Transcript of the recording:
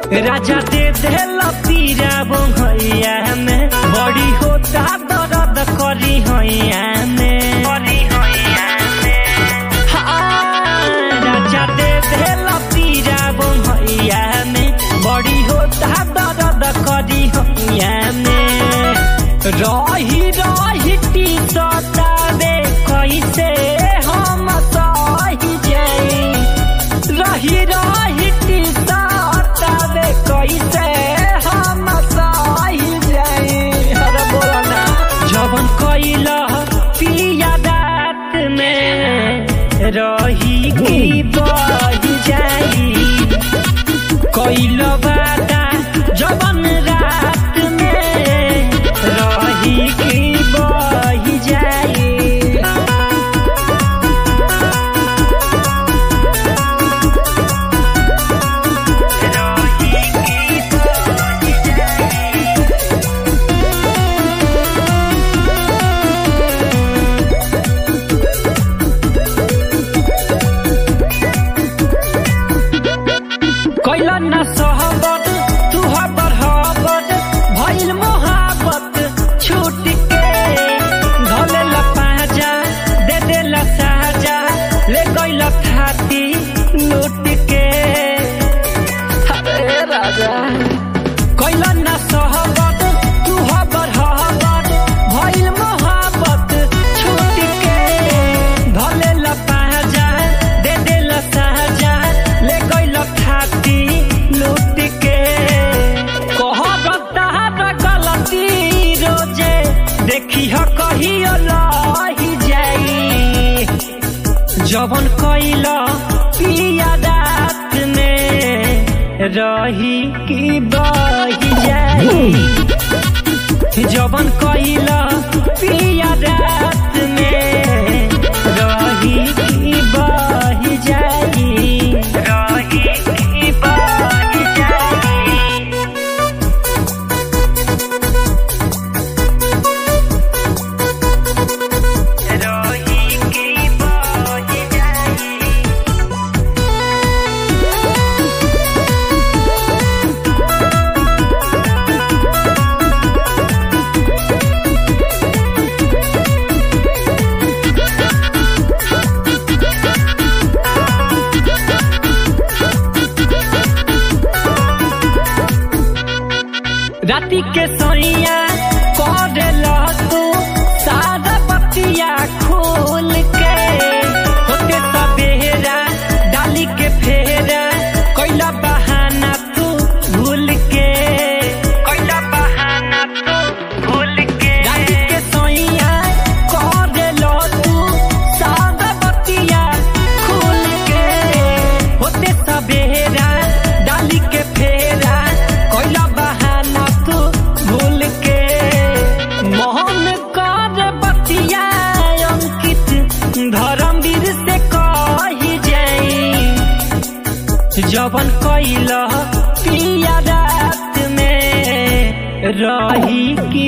राजा दे देला पीरा बंगैया में बड़ी होता दर्द करी हैया में राजा दे देला पीरा बंगैया में बड़ी होता दर्द करी हैया में रही रही टी सतावे कैसे हम सही जाई रही रही टी सतावे कैसे हम सही जाई अरे बोला ना जवन कैला पिया रात में रही की बही जाई कैला बाता जवन रात में रही की बही जाई कैला न सहबत तू हबर हबर भइल मोहब्बत छूट के धले ला पाजा दे दे ला साजा ले गइला थाती लूट के अरे राजा कैला न सहबत तू हबर हबर भइल मोहब्बत छूट के धले ला पाजा दे दे ला साजा ले गइला थाती लूट के कहता गलती रोजे देखी ह कहियो लही जाई जवन कैला पिया रात में रही की बही जाई जवन कैला पिया रात में रही की बही जाई रही की बही जाई रही की बही जाई राती के सोइया करेला तू सारा बतिया खोल के होते सबेरा डाली के फेरा कैला बहाना तू भूल के कैला बहाना तू भूल के राती के सोइया करेला तू सारा बतिया खोल के होते सबेरा डाली के फेरा कैला बहाना तू भूल के मोहन कर बतिया अंकित धर्मवीर से कही जाई जवन कैला पिया रात में रही की